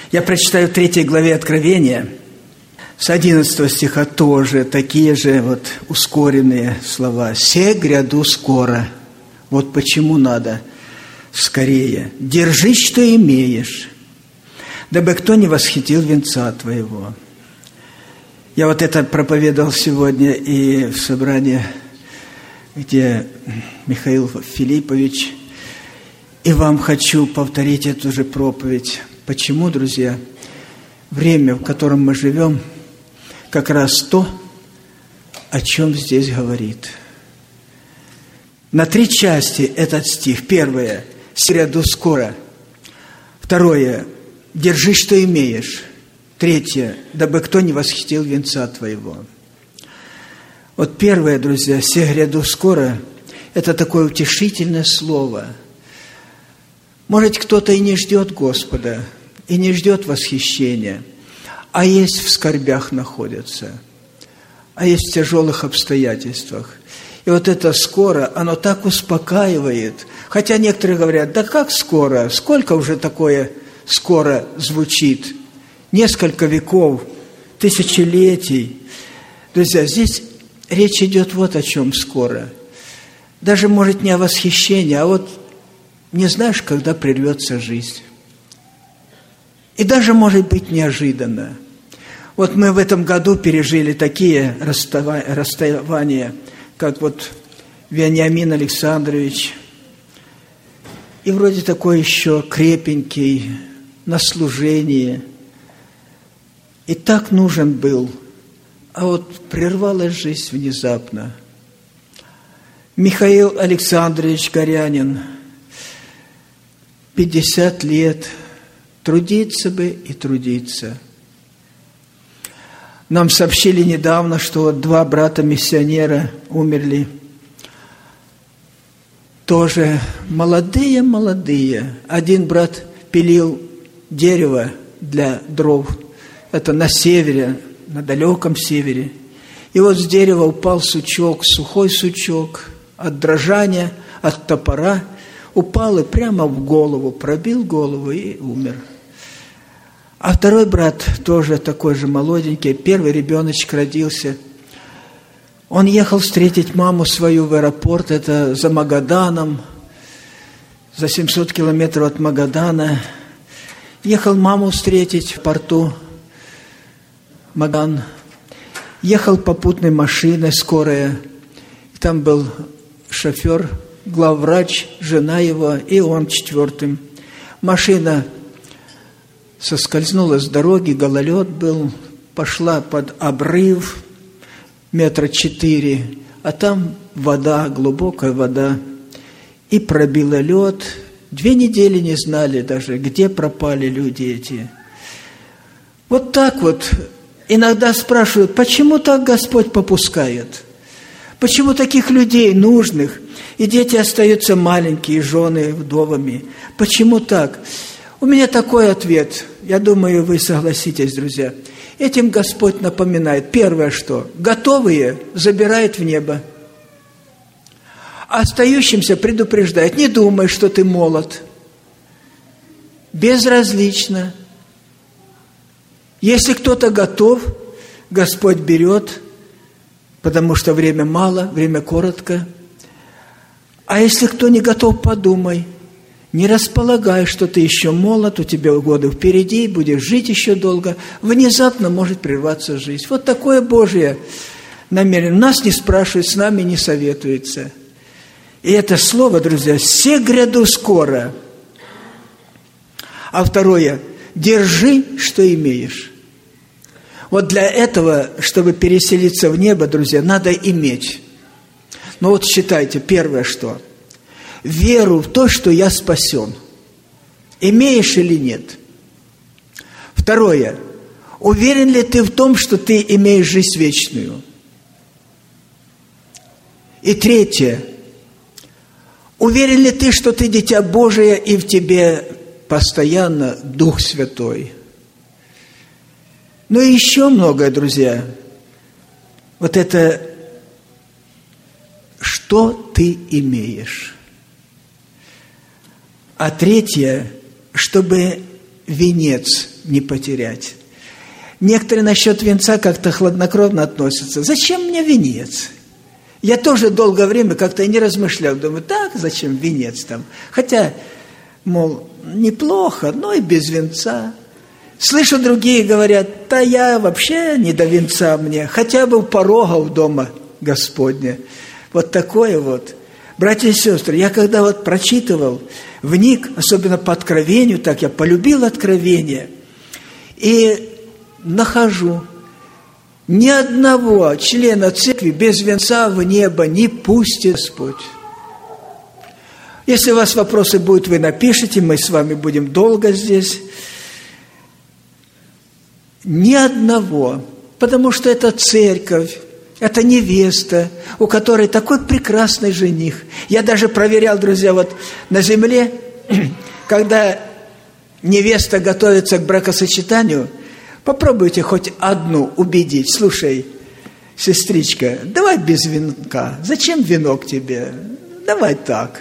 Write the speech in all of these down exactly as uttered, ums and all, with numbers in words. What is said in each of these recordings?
Я прочитаю в третьей главе Откровения, с одиннадцатого стиха тоже такие же вот ускоренные слова. «Се гряду скоро». Вот почему надо скорее. «Держи, что имеешь, дабы кто не восхитил венца твоего». Я вот это проповедовал сегодня и в собрании, где Михаил Филиппович, и вам хочу повторить эту же проповедь. Почему, друзья? Время, в котором мы живем, как раз то, о чем здесь говорит. На три части этот стих. Первое – «Сряду скоро». Второе – «Держи, что имеешь». Третье – «Дабы кто не восхитил венца твоего». Вот первое, друзья, «Се гряду скоро» – это такое утешительное слово. Может, кто-то и не ждет Господа, и не ждет восхищения, а есть в скорбях находятся, а есть в тяжелых обстоятельствах. И вот это «скоро», оно так успокаивает. Хотя некоторые говорят, да как скоро? Сколько уже такое «скоро» звучит? Несколько веков, тысячелетий. Друзья, здесь речь идет вот о чем скоро. Даже, может, не о восхищении, а вот не знаешь, когда прервется жизнь. И даже, может быть, неожиданно. Вот мы в этом году пережили такие расставания, как вот Вениамин Александрович, и вроде такой еще крепенький, на служении, и так нужен был, а вот прервалась жизнь внезапно. Михаил Александрович Горянин, пятьдесят лет, трудиться бы и трудиться. Нам сообщили недавно, что вот два брата-миссионера умерли. Тоже молодые-молодые. Один брат пилил дерево для дров. Это на севере, на далеком севере. И вот с дерева упал сучок, сухой сучок. От дрожания, от топора упал и прямо в голову, пробил голову и умер. А второй брат, тоже такой же молоденький, первый ребеночек родился. Он ехал встретить маму свою в аэропорт, это за Магаданом, за семьсот километров от Магадана. Ехал маму встретить в порту Магадан. Ехал попутной машиной, скорая. Там был шофер, главврач, жена его, и он четвертым. Машина соскользнула с дороги, гололед был, пошла под обрыв метра четыре, а там вода, глубокая вода, и пробила лед. Две недели не знали даже, где пропали люди эти. Вот так вот иногда спрашивают, почему так Господь попускает? Почему таких людей нужных, и дети остаются маленькие, жены вдовами? Почему так? У меня такой ответ. Я думаю, вы согласитесь, друзья. Этим Господь напоминает. Первое, что готовые забирает в небо. А остающимся предупреждает. Не думай, что ты молод. Безразлично. Если кто-то готов, Господь берет, потому что время мало, время коротко. А если кто не готов, подумай. Не располагай, что ты еще молод, у тебя годы впереди, будешь жить еще долго. Внезапно может прерваться жизнь. Вот такое Божье намерение. Нас не спрашивают, с нами не советуется. И это слово, друзья, «се гряду скоро». А второе, «держи, что имеешь». Вот для этого, чтобы переселиться в небо, друзья, надо иметь. Ну вот считайте, первое что? Веру в то, что я спасен. Имеешь или нет? Второе. Уверен ли ты в том, что ты имеешь жизнь вечную? И третье. Уверен ли ты, что ты дитя Божие, и в тебе постоянно Дух Святой? Ну и еще многое, друзья. Вот это, что ты имеешь? А третье, чтобы венец не потерять. Некоторые насчет венца как-то хладнокровно относятся. Зачем мне венец? Я тоже долгое время как-то и не размышлял. Думаю, так, зачем венец там? Хотя, мол, неплохо, но и без венца. Слышу, другие говорят, да я вообще не до венца мне, хотя бы у порога у дома Господня. Вот такое вот. Братья и сестры, я когда вот прочитывал, вник, особенно по откровению, так я полюбил откровение, и нахожу, ни одного члена церкви без венца в небо не пустит Господь. Если у вас вопросы будут, вы напишите, мы с вами будем долго здесь. Ни одного, потому что это церковь, это невеста, у которой такой прекрасный жених. Я даже проверял, друзья, вот на земле, когда невеста готовится к бракосочетанию, попробуйте хоть одну убедить. Слушай, сестричка, давай без венка. Зачем венок тебе? Давай так.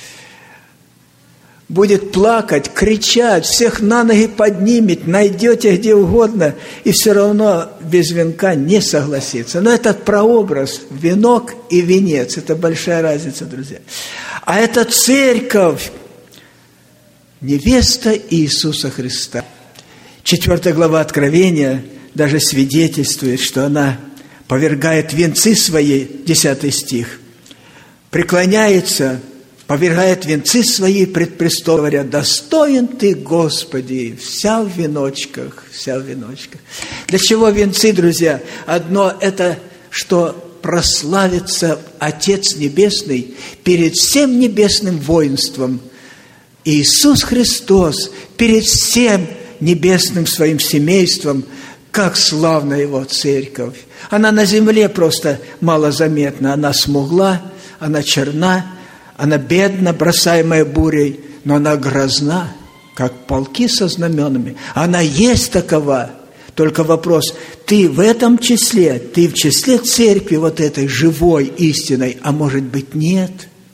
Будет плакать, кричать, всех на ноги поднимет, найдете где угодно, и все равно без венка не согласится. Но этот прообраз, венок и венец, это большая разница, друзья. А это церковь, невеста Иисуса Христа. Четвертая глава Откровения даже свидетельствует, что она повергает венцы свои, десятый стих, преклоняется, повергает венцы свои пред престол, говоря, достоин ты, Господи, вся в веночках, вся в веночках. Для чего венцы, друзья? Одно это, что прославится Отец Небесный перед всем небесным воинством. Иисус Христос перед всем небесным своим семейством, как славна Его церковь. Она на земле просто малозаметна, она смугла, она черна, она бедна, бросаемая бурей, но она грозна, как полки со знаменами. Она есть такова. Только вопрос, ты в этом числе, ты в числе церкви вот этой живой, истинной, а может быть нет?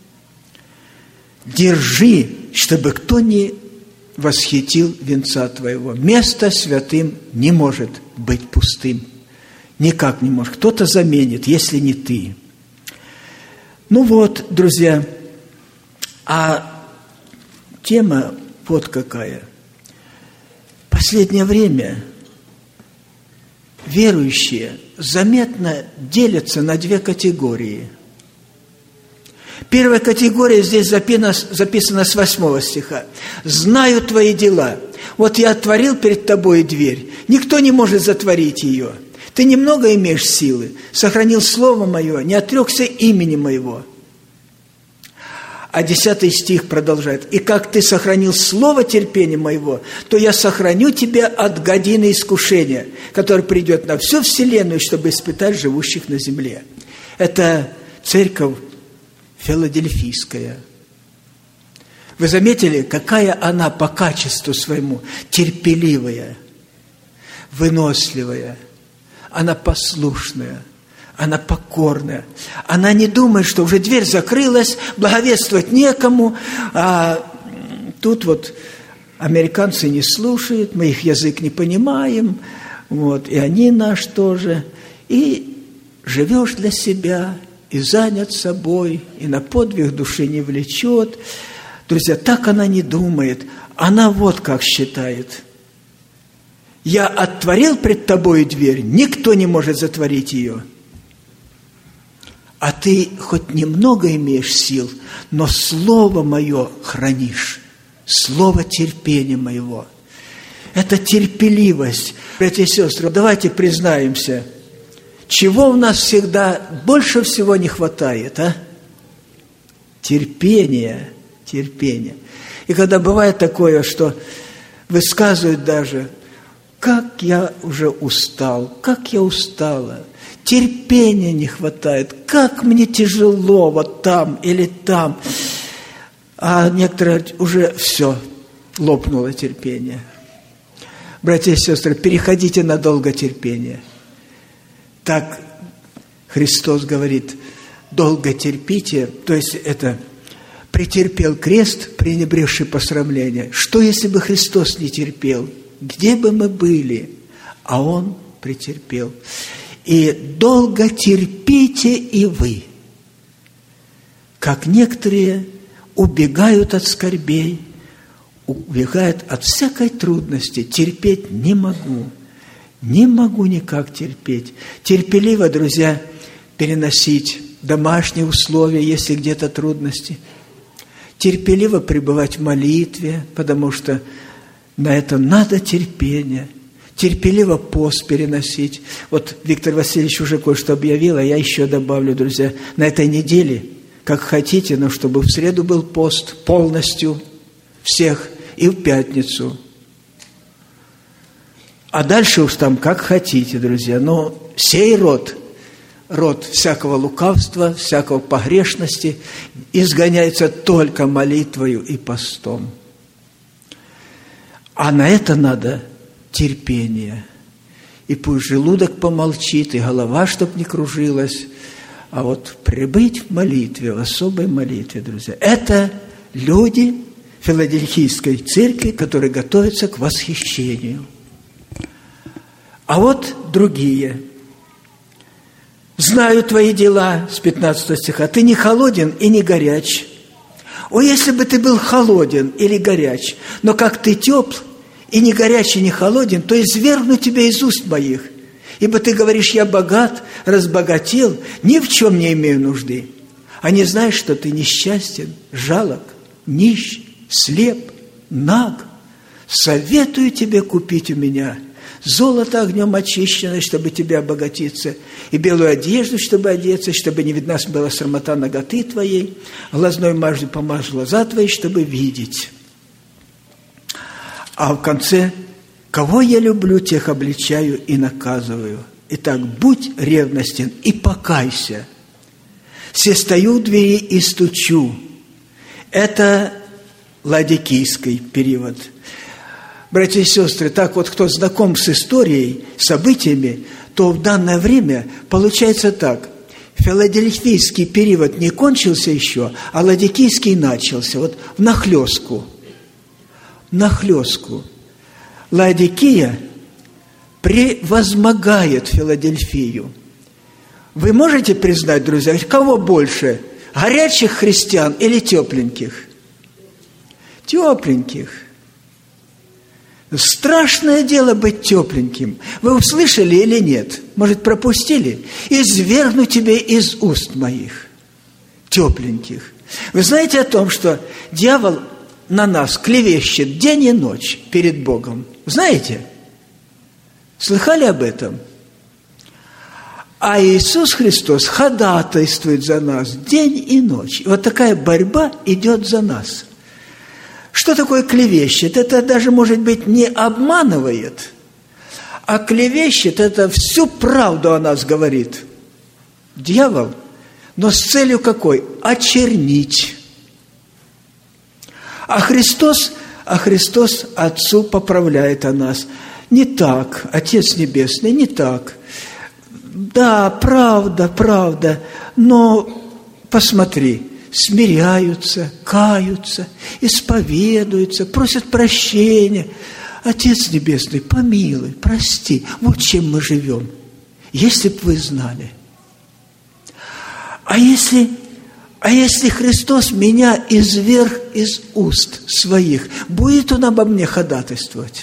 Держи, чтобы кто не восхитил венца твоего. Место святым не может быть пустым. Никак не может. Кто-то заменит, если не ты. Ну вот, друзья, а тема вот какая. В последнее время верующие заметно делятся на две категории. Первая категория здесь записана, записана с восьмого стиха. «Знаю твои дела. Вот я отворил перед тобой дверь. Никто не может затворить ее. Ты немного имеешь силы. Сохранил слово мое, не отрекся имени моего». А десятый стих продолжает. «И как ты сохранил слово терпения моего, то я сохраню тебя от годины искушения, которое придет на всю вселенную, чтобы испытать живущих на земле». Это церковь филадельфийская. Вы заметили, какая она по качеству своему? Терпеливая, выносливая, она послушная, она покорная. Она не думает, что уже дверь закрылась, благовествовать некому, а тут вот американцы не слушают, мы их язык не понимаем, вот, и они наш тоже. И живешь для себя, и занят собой, и на подвиг души не влечет. Друзья, так она не думает. Она вот как считает. Я отворил пред тобой дверь, никто не может затворить ее. А ты хоть немного имеешь сил, но слово мое хранишь, слово терпения моего. Это терпеливость. Братья и сестры, давайте признаемся, чего у нас всегда больше всего не хватает, а? Терпение, терпение. И когда бывает такое, что высказывают даже, как я уже устал, как я устала, терпения не хватает, как мне тяжело вот там или там. А некоторые уже все, лопнуло терпение. Братья и сестры, переходите на долготерпение. Так Христос говорит, долго терпите, то есть это претерпел крест, пренебрегший посрамление. Что, если бы Христос не терпел? где бы мы были, а Он претерпел. И долго терпите и вы, как некоторые убегают от скорбей, убегают от всякой трудности. Терпеть не могу, не могу никак терпеть. Терпеливо, друзья, переносить домашние условия, если где-то трудности. Терпеливо пребывать в молитве, потому что на это надо терпение. Терпеливо пост переносить. Вот Виктор Васильевич уже кое-что объявил, а я еще добавлю, друзья, на этой неделе, как хотите, но чтобы в среду был пост полностью всех и в пятницу. А дальше уж там как хотите, друзья. Но сей род, род всякого лукавства, всякого погрешности изгоняется только молитвою и постом. А на это надо терпение. И пусть желудок помолчит, и голова, чтоб не кружилась. А вот прибыть в молитве, в особой молитве, друзья, это люди Филадельфийской церкви, которые готовятся к восхищению. А вот другие. «Знаю твои дела», с пятнадцатого стиха, «ты не холоден и не горяч». О, если бы ты был холоден или горяч, но как ты тепл, и не горяч, и не холоден, то извергну тебя из уст моих. Ибо ты говоришь, я богат, разбогател, ни в чем не имею нужды. А не знаешь, что ты несчастен, жалок, нищ, слеп, наг. Советую тебе купить у меня золото огнем очищенное, чтобы тебе обогатиться, и белую одежду, чтобы одеться, чтобы не видна была срамота наготы твоей, глазной мажью помажь глаза твои, чтобы видеть. А в конце: кого я люблю, тех обличаю и наказываю. Итак, будь ревностен и покайся. Се стою у двери и стучу. Это ладикийский период. Братья и сестры, так вот, кто знаком с историей, событиями, то в данное время получается так. Филадельфийский период не кончился еще, а ладикийский начался. Вот в нахлёстку. Нахлёстку. Ладикия превозмогает Филадельфию. Вы можете признать, друзья, кого больше? Горячих христиан или тепленьких? Тепленьких. Страшное дело быть тепленьким. Вы услышали или нет? Может, пропустили? «Извергну тебе из уст моих». Тепленьких. Вы знаете о том, что дьявол на нас клевещет день и ночь перед Богом? Знаете? Слыхали об этом? А Иисус Христос ходатайствует за нас день и ночь. И вот такая борьба идет за нас. Что такое клевещет? Это даже, может быть, не обманывает, а клевещет, это всю правду о нас говорит. Дьявол, но с целью какой? Очернить. А Христос, а Христос Отцу поправляет о нас. Не так, Отец Небесный, не так. Да, правда, правда, но посмотри, смиряются, каются, исповедуются, просят прощения. Отец Небесный, помилуй, прости. Вот чем мы живем. Если б вы знали. А если, а если Христос меня изверг из уст своих, будет Он обо мне ходатайствовать?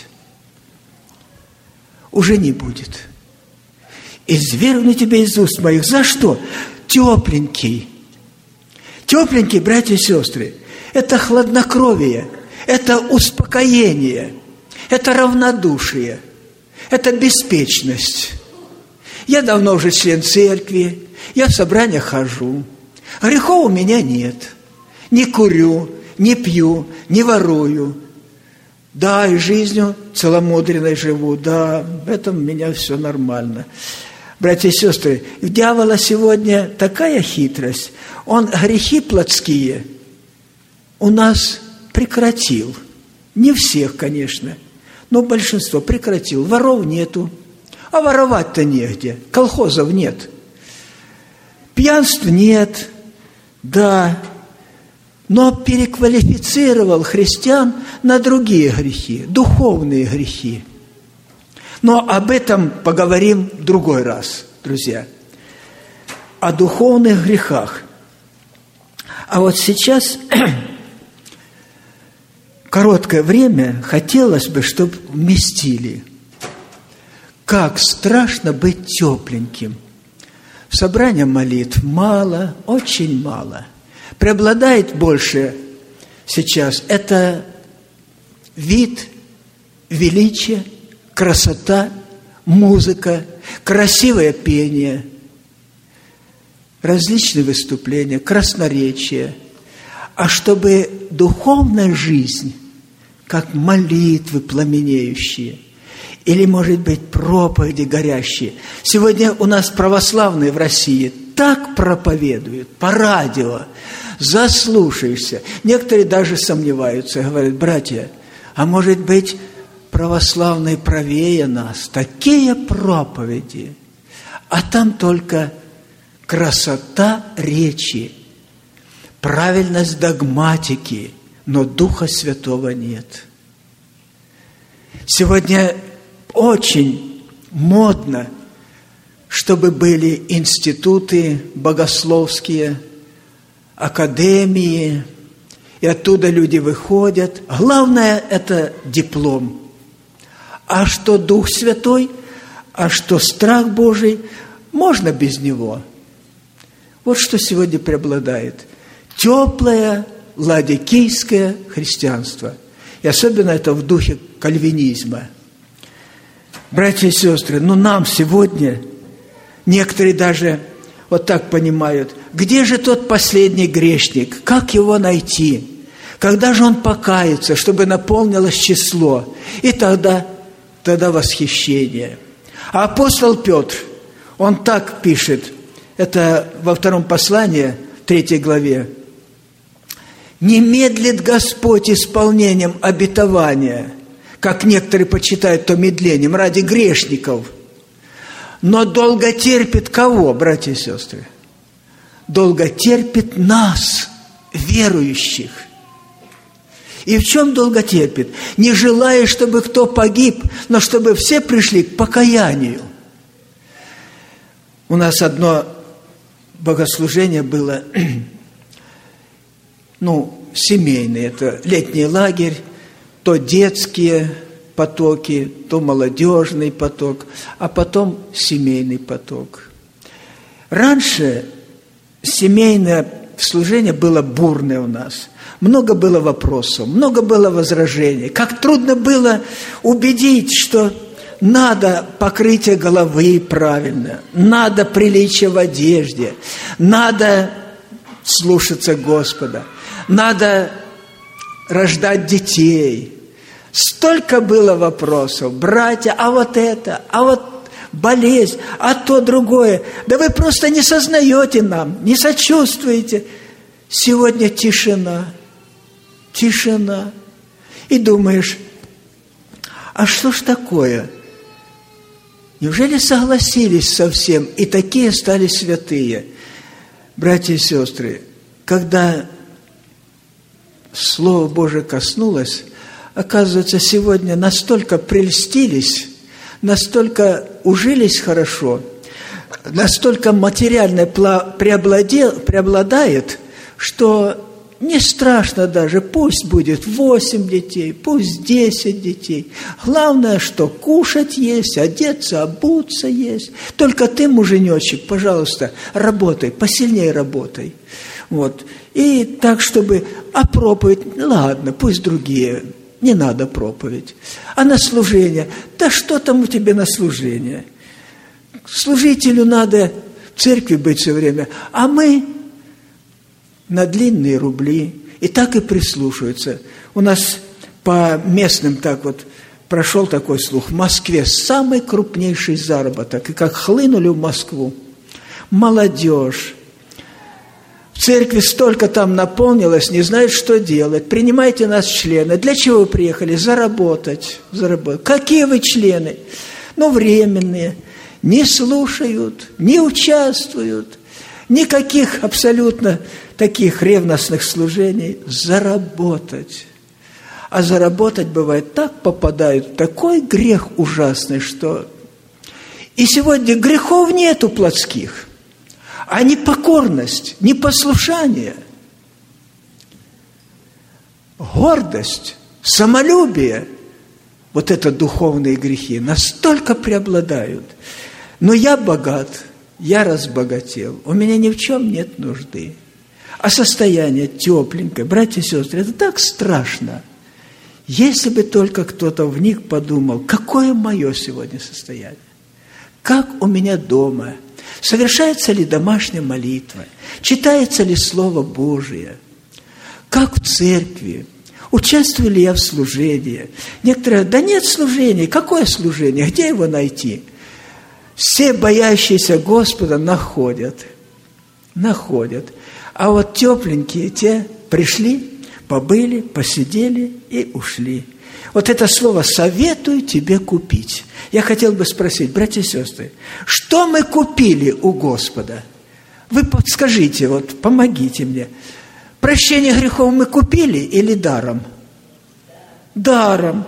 Уже не будет. Извергну тебя из уст моих. За что? Тепленький. Тепленькие, братья и сестры, это хладнокровие, это успокоение, это равнодушие, это беспечность. Я давно уже член церкви, я в собрания хожу, грехов у меня нет, не курю, не пью, не ворую. Да, и жизнью целомудренной живу, да, в этом у меня все нормально. Братья и сестры, у дьявола сегодня такая хитрость. Он грехи плотские у нас прекратил. Не всех, конечно, но большинство прекратил. Воров нету. А воровать-то негде. Колхозов нет. Пьянств нет. Да. Но переквалифицировал христиан на другие грехи, духовные грехи. Но об этом поговорим в другой раз, друзья. О духовных грехах. А вот сейчас короткое время хотелось бы, чтобы вместили. Как страшно быть тепленьким. Собрания молитв мало, очень мало. Преобладает больше сейчас это вид, величие, красота, музыка, красивое пение, различные выступления, красноречие. А чтобы духовная жизнь, как молитвы пламенеющие, или, может быть, проповеди горящие. Сегодня у нас православные в России так проповедуют по радио, заслушаешься. Некоторые даже сомневаются, говорят: братья, а может быть, православные правее нас? Такие проповеди. А там только красота речи, правильность догматики, но Духа Святого нет. Сегодня очень модно, чтобы были институты богословские, академии, и оттуда люди выходят. Главное – это диплом. А что Дух Святой, а что страх Божий, можно без него. Вот что сегодня преобладает. Теплое, ладикийское христианство. И особенно это в духе кальвинизма. Братья и сестры, ну нам сегодня, некоторые даже вот так понимают, где же тот последний грешник, как его найти, когда же он покается, чтобы наполнилось число, и тогда, тогда восхищение. А апостол Петр, он так пишет, это во втором послании, третьей главе: «Не медлит Господь исполнением обетования, как некоторые почитают то медлением, ради грешников, но долго терпит» кого, братья и сестры? Долго терпит нас, верующих. И в чем долго терпит? Не желая, чтобы кто погиб, но чтобы все пришли к покаянию. У нас одно богослужение было, ну, семейное, это летний лагерь, то детские потоки, то молодежный поток, а потом семейный поток. Раньше семейное служение было бурное у нас. Много было вопросов, много было возражений. Как трудно было убедить, что надо покрытие головы правильно, надо приличие в одежде, надо слушаться Господа, надо рождать детей. Столько было вопросов. Братья, а вот это, а вот болезнь, а то другое. Да вы просто не сознаете нам, не сочувствуете. Сегодня тишина, тишина. И думаешь, а что ж такое? Неужели согласились со всем, и такие стали святые? Братья и сестры, когда Слово Божие коснулось, оказывается, сегодня настолько прельстились, настолько ужились хорошо, настолько материальное преобладает, что не страшно даже, пусть будет восемь детей, пусть десять детей. Главное, что кушать есть, одеться, обуться есть. Только ты, муженечек, пожалуйста, работай, посильнее работай. Вот. И так, чтобы... А проповедь, ладно, пусть другие, не надо проповедь. А на служение, да что там у тебя на служение? Служителю надо в церкви быть все время, а мы на длинные рубли. И так и прислушиваются. У нас по местным так вот прошел такой слух. В Москве самый крупнейший заработок. И как хлынули в Москву. Молодежь. В церкви столько там наполнилось, не знают, что делать. Принимайте нас члены. Для чего вы приехали? Заработать. Заработать. Какие вы члены? Ну, временные. Не слушают, не участвуют. Никаких абсолютно таких ревностных служений. Заработать. А заработать бывает так, попадают в такой грех ужасный, что... И сегодня грехов нету плотских, а непокорность, непослушание, гордость, самолюбие, вот это духовные грехи настолько преобладают. Но я богат, я разбогател, у меня ни в чем нет нужды. А состояние тепленькое, братья и сестры, это так страшно. Если бы только кто-то в них подумал, какое мое сегодня состояние, как у меня дома, совершается ли домашняя молитва, читается ли Слово Божие, как в церкви, участвую ли я в служении. Некоторые говорят, да нет служения, какое служение, где его найти? Все боящиеся Господа находят, находят. А вот тепленькие те пришли, побыли, посидели и ушли. Вот это слово «советую тебе купить». Я хотел бы спросить, братья и сестры, что мы купили у Господа? Вы подскажите, вот помогите мне. Прощение грехов мы купили или даром? Даром.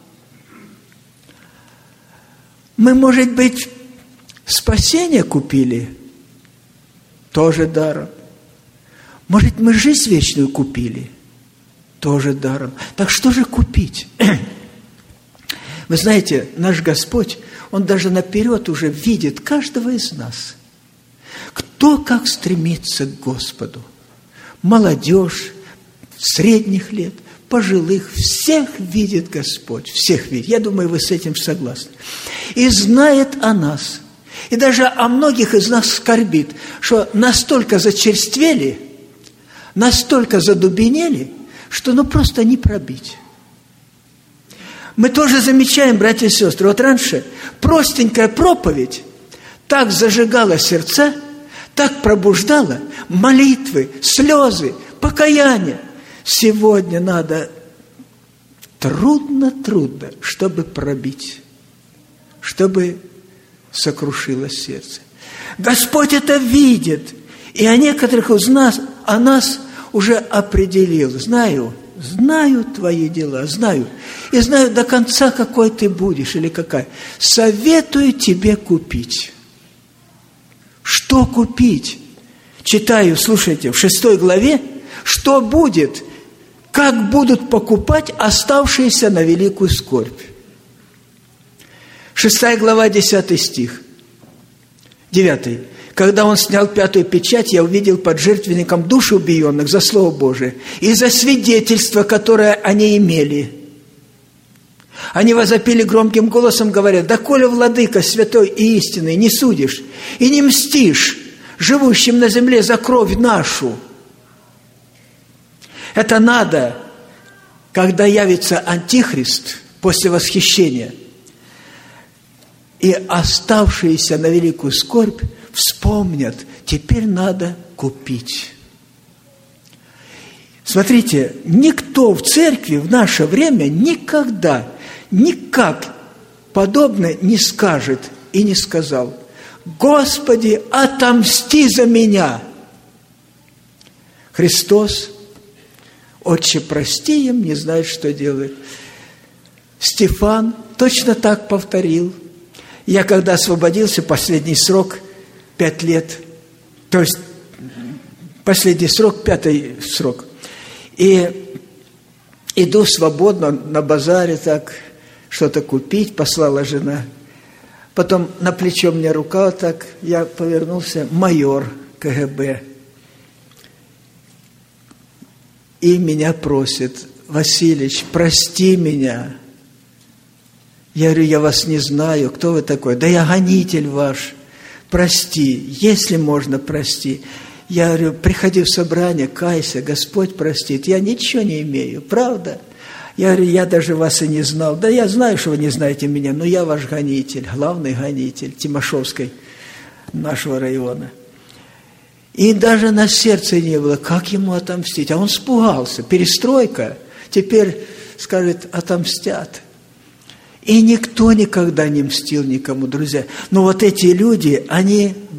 Мы, может быть, спасение купили? Тоже даром. Может, мы жизнь вечную купили? Тоже даром. Так что же купить? Вы знаете, наш Господь, Он даже наперед уже видит каждого из нас. Кто как стремится к Господу. Молодежь, средних лет, пожилых, всех видит Господь, всех видит. Я думаю, вы с этим согласны. И знает о нас. И даже о многих из нас скорбит, что настолько зачерствели, настолько задубенели, что ну просто не пробить. Мы тоже замечаем, братья и сестры, вот раньше простенькая проповедь так зажигала сердца, так пробуждала молитвы, слезы, покаяние. Сегодня надо трудно-трудно, чтобы пробить, чтобы сокрушилось сердце. Господь это видит, и о некоторых из нас, о нас уже определил. Знаю, знаю твои дела, знаю. И знаю до конца, какой ты будешь или какая. Советую тебе купить. Что купить? Читаю, слушайте, в шестой главе, что будет, как будут покупать оставшиеся на великую скорбь. Шестая глава, десятый стих. Девятый. Когда он снял пятую печать, я увидел под жертвенником души убиенных за Слово Божие и за свидетельство, которое они имели. Они возопили громким голосом, говоря: «Доколе, владыка святой и истинный, не судишь и не мстишь живущим на земле за кровь нашу». Это надо, когда явится Антихрист после восхищения, и оставшиеся на великую скорбь вспомнят, теперь надо купить. Смотрите, никто в церкви в наше время никогда, никак подобное не скажет и не сказал: «Господи, отомсти за меня!» Христос: «Отче, прости им, не знают, что делают». Стефан точно так повторил. Я когда освободился, последний срок, пять лет, то есть последний срок, пятый срок, и иду свободно на базаре так, что-то купить, послала жена. Потом на плечо мне рука вот так, я повернулся, майор ка гэ бэ. И меня просит: «Василич, прости меня». Я говорю: «Я вас не знаю, кто вы такой?» «Да я гонитель ваш, прости, если можно, прости». Я говорю: «Приходи в собрание, кайся, Господь простит». Я ничего не имею, правда? Я говорю: «Я даже вас и не знал». «Да я знаю, что вы не знаете меня, но я ваш гонитель, главный гонитель Тимошевской нашего района». И даже на сердце не было, как ему отомстить. А он испугался. Перестройка, теперь, скажет, отомстят. И никто никогда не мстил никому, друзья. Но вот эти люди, они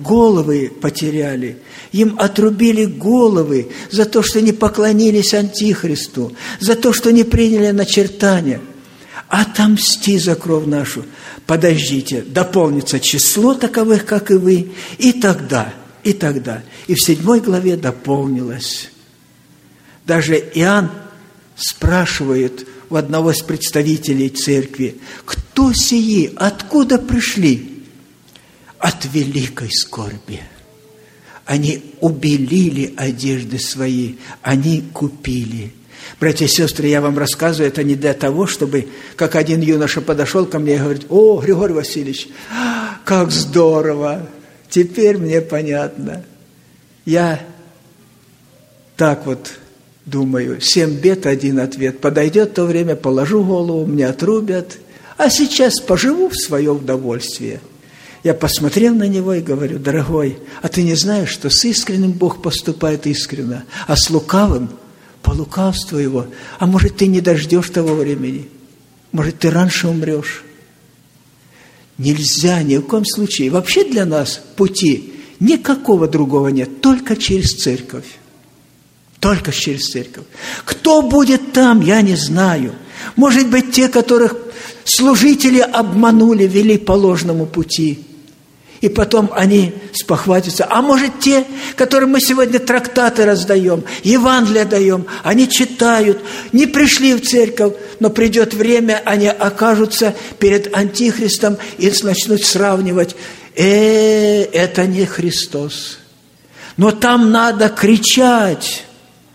головы потеряли. Им отрубили головы за то, что не поклонились Антихристу, за то, что не приняли начертания. Отомсти за кровь нашу. Подождите, дополнится число таковых, как и вы, и тогда, и тогда. И в седьмой главе дополнилось. Даже Иоанн спрашивает у одного из представителей церкви: кто сии, откуда пришли? От великой скорби. Они убелили одежды свои, они купили. Братья и сестры, я вам рассказываю, это не для того, чтобы, как один юноша подошел ко мне и говорит: о, Григорий Васильевич, как здорово, теперь мне понятно. Я так вот думаю, семь бед, один ответ. Подойдет то время, положу голову, мне отрубят, а сейчас поживу в свое удовольствие. Я посмотрел на него и говорю: дорогой, а ты не знаешь, что с искренним Бог поступает искренно, а с лукавым по лукавству его? А может, ты не дождешь того времени? Может, ты раньше умрешь? Нельзя ни в коем случае. Вообще для нас пути никакого другого нет, только через церковь. Только через церковь. Кто будет там, я не знаю. Может быть, те, которых служители обманули, вели по ложному пути. И потом они спохватятся. А может, те, которым мы сегодня трактаты раздаем, Евангелие даем, они читают, не пришли в церковь, но придет время, они окажутся перед Антихристом и начнут сравнивать: э, это не Христос. Но там надо кричать: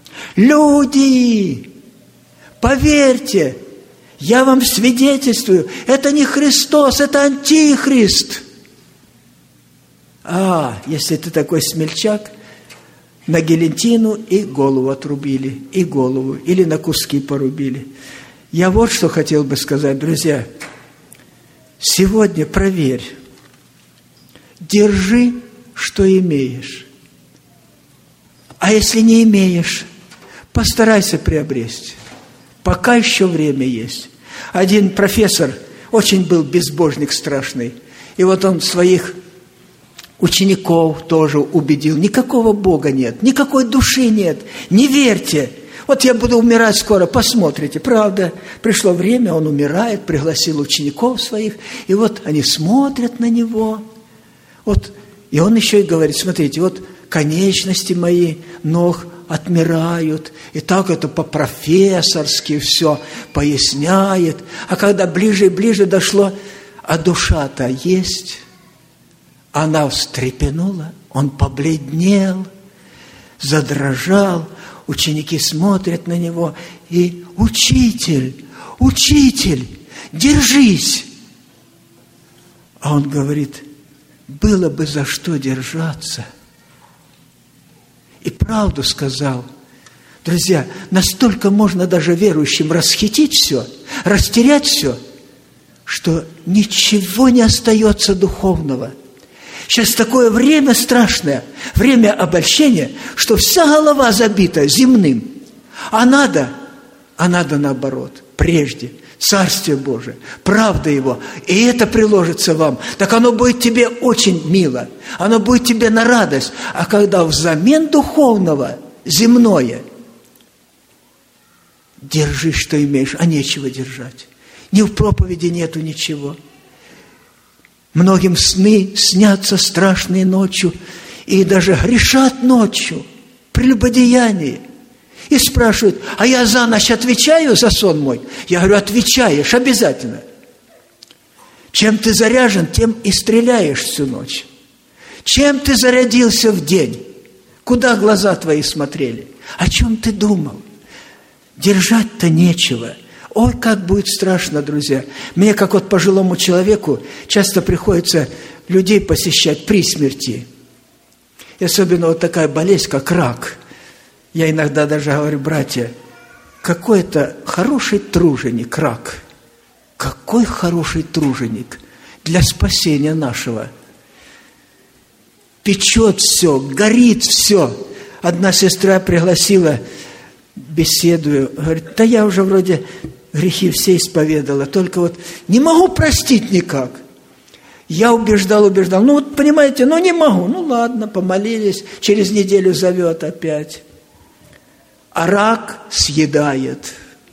люди, поверьте, я вам свидетельствую, это не Христос, это Антихрист. А, если ты такой смельчак, на гильотину и голову отрубили, и голову, или на куски порубили. Я вот что хотел бы сказать, друзья. Сегодня проверь, держи, что имеешь. А если не имеешь, постарайся приобрести. Пока еще время есть. Один профессор очень был безбожник страшный. И вот он своих учеников тоже убедил: никакого Бога нет, никакой души нет, не верьте. Вот я буду умирать скоро, посмотрите. Правда, пришло время, он умирает, пригласил учеников своих, и вот они смотрят на него. Вот, и он еще и говорит: смотрите, вот конечности мои ног отмирают, и так это по-профессорски все поясняет. А когда ближе и ближе дошло, а душа-то есть, она встрепенула, он побледнел, задрожал. Ученики смотрят на него, и: учитель, учитель, держись. А он говорит: было бы за что держаться. И правду сказал. Друзья, настолько можно даже верующим расхитить все, растерять все, что ничего не остается духовного. Сейчас такое время страшное, время обольщения, что вся голова забита земным. А надо, а надо наоборот, прежде Царствие Божие, правда Его, и это приложится вам. Так оно будет тебе очень мило, оно будет тебе на радость. А когда взамен духовного, земное, держи, что имеешь, а нечего держать. Ни в проповеди нету ничего. Многим сны снятся страшные ночью, и даже грешат ночью, прелюбодеяние. И спрашивают: а я за ночь отвечаю за сон мой? Я говорю: отвечаешь обязательно. Чем ты заряжен, тем и стреляешь всю ночь. Чем ты зарядился в день? Куда глаза твои смотрели? О чем ты думал? Держать-то нечего. Ой, как будет страшно, друзья. Мне, как вот пожилому человеку, часто приходится людей посещать при смерти. И особенно вот такая болезнь, как рак. Я иногда даже говорю: братья, какой это хороший труженик рак. Какой хороший труженик для спасения нашего. Печет все, горит все. Одна сестра пригласила, беседую, говорит: да я уже вроде грехи все исповедала, только вот не могу простить никак. Я убеждал, убеждал. Ну вот, понимаете, ну не могу. Ну ладно, помолились. Через неделю зовет опять. А рак съедает.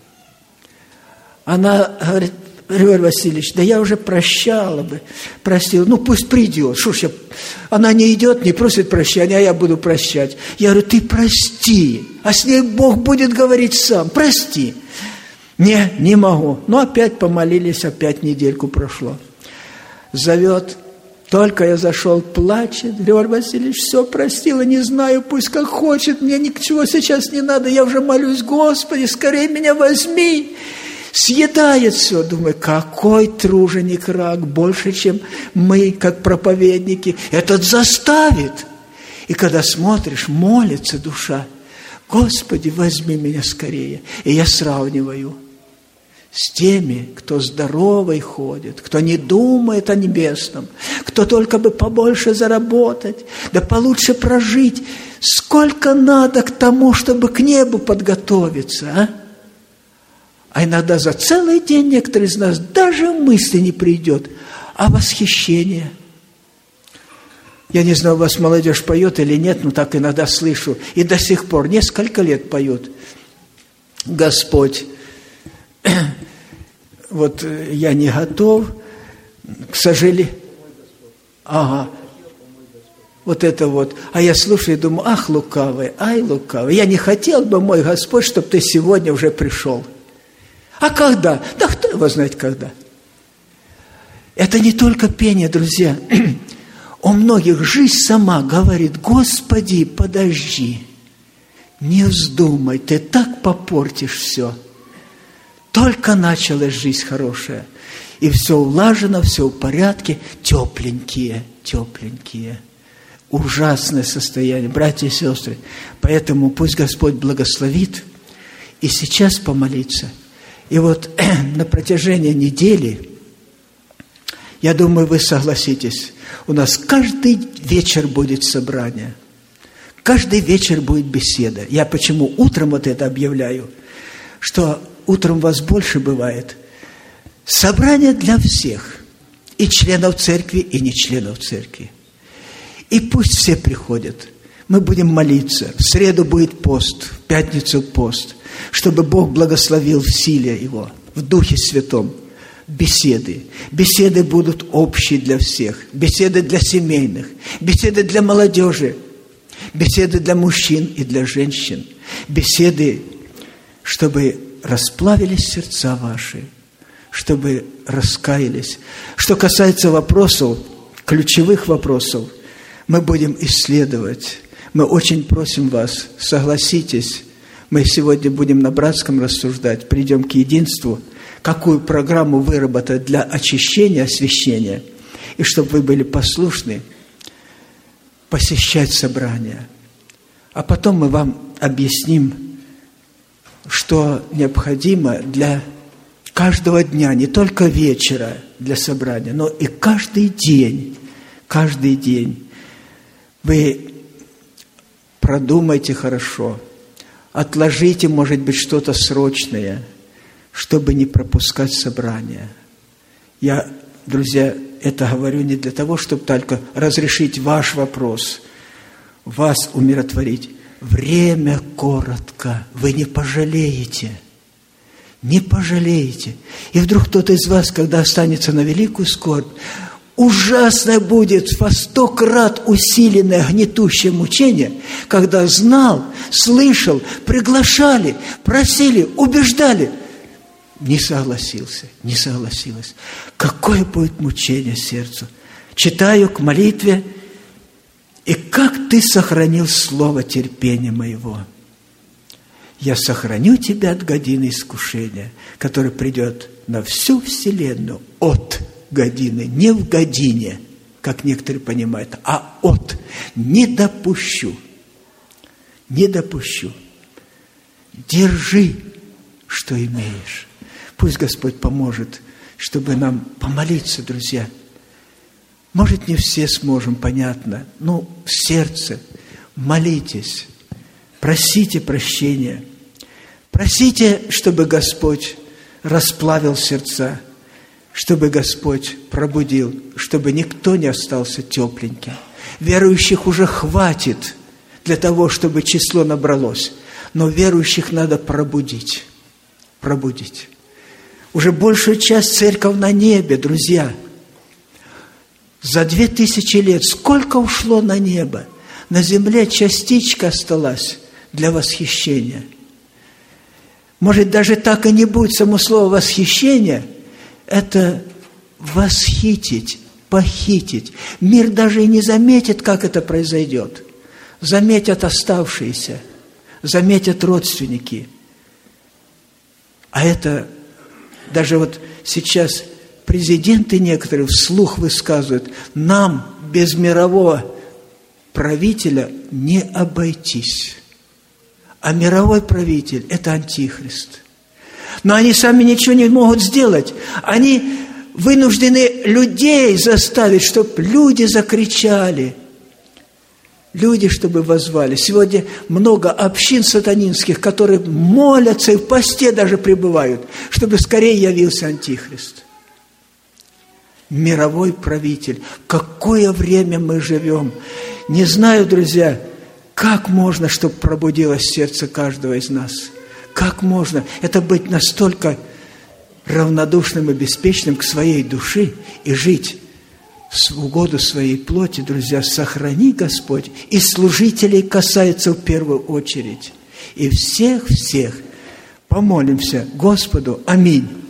Она говорит: Григорий Васильевич, да я уже прощала бы, простила. Ну пусть придет. Что ж я... Она не идет, не просит прощения, а я буду прощать. Я говорю: ты прости, а с ней Бог будет говорить сам. Прости. Не, не могу. Ну опять помолились, опять недельку прошло. Зовет. Только я зашел, плачет. Григорий Васильевич, все простила, не знаю, пусть как хочет, мне ничего сейчас не надо, я уже молюсь: Господи, скорее меня возьми. Съедает все. Думаю, какой труженик рак, больше, чем мы, как проповедники. Этот заставит. И когда смотришь, молится душа: Господи, возьми меня скорее. И я сравниваю с теми, кто здоровый ходит, кто не думает о небесном, кто только бы побольше заработать, да получше прожить. Сколько надо к тому, чтобы к небу подготовиться, а? А иногда за целый день некоторые из нас даже мысли не придет, а восхищение. Я не знаю, у вас молодежь поет или нет, но так иногда слышу. И до сих пор, несколько лет поют. Господь, вот я не готов, к сожалению. Ага. Вот это вот. А я слушаю и думаю: ах, лукавый, ай, лукавый. Я не хотел бы, мой Господь, чтобы ты сегодня уже пришел. А когда? Да кто его знает когда. Это не только пение, друзья. У многих жизнь сама говорит: Господи, подожди, не вздумай, ты так попортишь все. Только началась жизнь хорошая, и все улажено, все в порядке, тепленькие, тепленькие. Ужасное состояние, братья и сестры. Поэтому пусть Господь благословит и сейчас помолиться. И вот на протяжении недели, я думаю, вы согласитесь, у нас каждый вечер будет собрание. Каждый вечер будет беседа. Я почему утром вот это объявляю, что утром вас больше бывает. Собрание для всех. И членов церкви, и не членов церкви. И пусть все приходят. Мы будем молиться. В среду будет пост, в пятницу пост. Чтобы Бог благословил в силе Его, в Духе Святом. Беседы. Беседы будут общие для всех. Беседы для семейных. Беседы для молодежи. Беседы для мужчин и для женщин. Беседы, чтобы расплавились сердца ваши, чтобы раскаялись. Что касается вопросов, ключевых вопросов, мы будем исследовать. Мы очень просим вас, согласитесь, мы сегодня будем на братском рассуждать, придем к единству, какую программу выработать для очищения, освящения, и чтобы вы были послушны, посещать собрания. А потом мы вам объясним, что необходимо для каждого дня, не только вечера для собрания, но и каждый день, каждый день. Вы продумайте хорошо, отложите, может быть, что-то срочное, чтобы не пропускать собрания. Я, друзья, это говорю не для того, чтобы только разрешить ваш вопрос, вас умиротворить. Время коротко, вы не пожалеете. Не пожалеете. И вдруг кто-то из вас, когда останется на великую скорбь, ужасно будет во сто крат усиленное гнетущее мучение, когда знал, слышал, приглашали, просили, убеждали. Не согласился, не согласилась. Какое будет мучение сердцу. Читаю к молитве: и как ты сохранил слово терпения моего. Я сохраню тебя от годины искушения, которое придет на всю вселенную от годины, не в године, как некоторые понимают, а от. Не допущу, не допущу. Держи, что имеешь. Пусть Господь поможет, чтобы нам помолиться, друзья. Может, не все сможем, понятно, но в сердце молитесь, просите прощения, просите, чтобы Господь расплавил сердца, чтобы Господь пробудил, чтобы никто не остался тепленьким. Верующих уже хватит для того, чтобы число набралось. Но верующих надо пробудить. Пробудить. Уже большую часть церковь на небе, друзья. За две тысячи лет сколько ушло на небо? На земле частичка осталась для восхищения. Может, даже так и не будет само слово «восхищение». Это восхитить, похитить. Мир даже и не заметит, как это произойдет. Заметят оставшиеся, заметят родственники. А это даже вот сейчас президенты некоторые вслух высказывают: нам без мирового правителя не обойтись. А мировой правитель – это антихрист. Но они сами ничего не могут сделать. Они вынуждены людей заставить, чтобы люди закричали. Люди, чтобы воззвали. Сегодня много общин сатанинских, которые молятся и в посте даже пребывают, чтобы скорее явился антихрист. Мировой правитель. В какое время мы живем? Не знаю, друзья, как можно, чтобы пробудилось сердце каждого из нас? Как можно? Это быть настолько равнодушным и беспечным к своей душе и жить в угоду своей плоти, друзья. Сохрани, Господь. И служителей касается в первую очередь. И всех-всех помолимся Господу. Аминь.